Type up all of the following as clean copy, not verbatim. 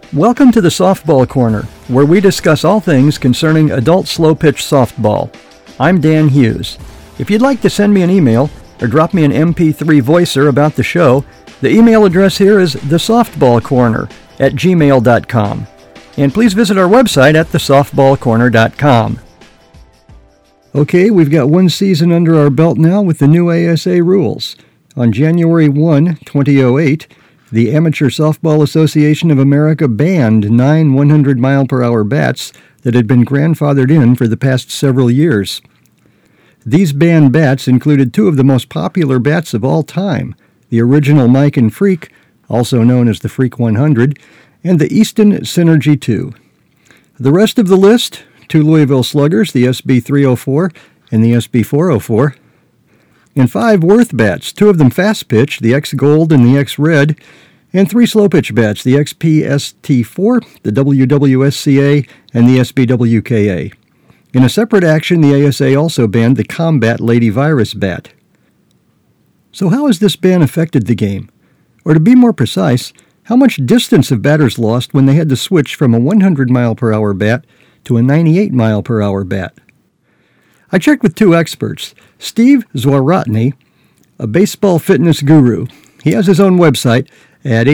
Welcome to the Softball Corner, where we discuss all things concerning adult slow-pitch softball. I'm Dan Hughes. If you'd like to send me an email or drop me an MP3 voicer about the show, the email address here is thesoftballcorner@gmail.com. And please visit our website at thesoftballcorner.com. Okay, we've got one season under our belt now with the new ASA rules. On January 1, 2008, the Amateur Softball Association of America banned 9 100-mile-per-hour bats that had been grandfathered in for the past several years. These banned bats included two of the most popular bats of all time, the original Miken Freak, also known as the Freak 100, and the Easton Synergy 2. The rest of the list, two Louisville Sluggers, the SB 304 and the SB 404, and 5 Worth bats, two of them fast-pitch, the X-Gold and the X-Red, and 3 slow-pitch bats, the XPST4, the WWSCA, and the SBWKA. In a separate action, the ASA also banned the Combat Lady Virus bat. So how has this ban affected the game? Or to be more precise, how much distance have batters lost when they had to switch from a 100-mile-per-hour bat to a 98-mile-per-hour bat? I checked with 2 experts, Steve Zwarotny, a baseball fitness guru. He has his own website at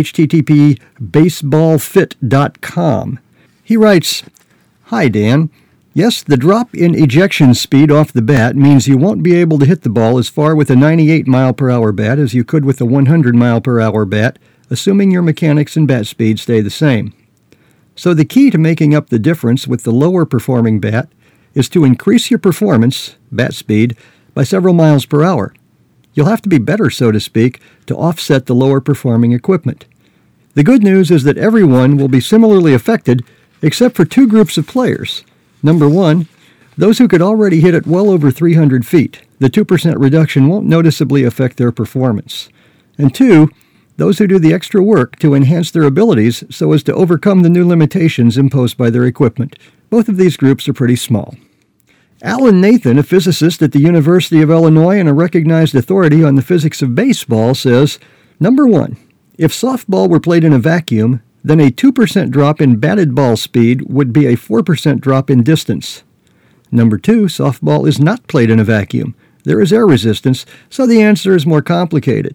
http://baseballfit.com. He writes, "Hi, Dan. Yes, the drop in ejection speed off the bat means you won't be able to hit the ball as far with a 98-mile-per-hour bat as you could with a 100-mile-per-hour bat, assuming your mechanics and bat speed stay the same. So the key to making up the difference with the lower-performing bat is to increase your performance, bat speed, by several miles per hour. You'll have to be better, so to speak, to offset the lower-performing equipment. The good news is that everyone will be similarly affected except for 2 groups of players. Number 1, those who could already hit it well over 300 feet. The 2% reduction won't noticeably affect their performance. And 2, those who do the extra work to enhance their abilities so as to overcome the new limitations imposed by their equipment. Both of these groups are pretty small." Alan Nathan, a physicist at the University of Illinois and a recognized authority on the physics of baseball, says, Number 1, if softball were played in a vacuum, then a 2% drop in batted ball speed would be a 4% drop in distance. Number 2, softball is not played in a vacuum. There is air resistance, so the answer is more complicated.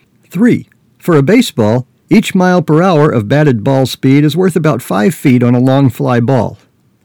3, for a baseball, each mile per hour of batted ball speed is worth about 5 feet on a long fly ball.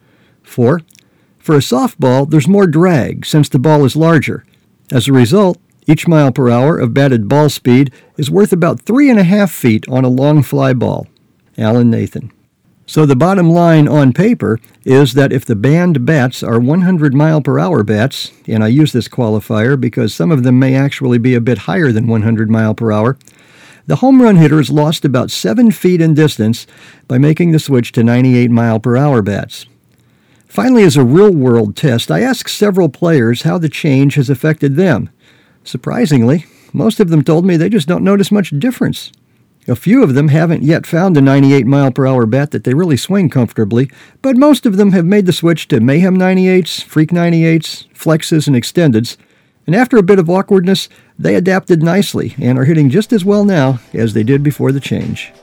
4, for a softball, there's more drag since the ball is larger. As a result, each mile per hour of batted ball speed is worth about 3.5 feet on a long fly ball. Alan Nathan. So the bottom line on paper is that if the banned bats are 100-mile-per-hour bats, and I use this qualifier because some of them may actually be a bit higher than 100 mile per hour, the home run hitters lost about 7 feet in distance by making the switch to 98-mile-per-hour bats. Finally, as a real-world test, I asked several players how the change has affected them. Surprisingly, most of them told me they just don't notice much difference. A few of them haven't yet found a 98-mile-per-hour bat that they really swing comfortably, but most of them have made the switch to Mayhem 98s, Freak 98s, Flexes, and Extendeds, and after a bit of awkwardness, they adapted nicely and are hitting just as well now as they did before the change.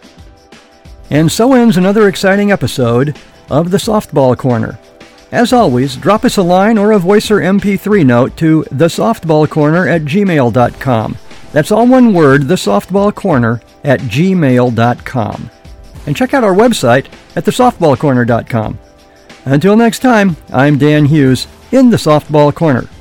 And so ends another exciting episode of the Softball Corner. As always, drop us a line or a voice or MP3 note to thesoftballcorner@gmail.com. That's all one word, thesoftballcorner@gmail.com. And check out our website at thesoftballcorner.com. Until next time, I'm Dan Hughes in the Softball Corner.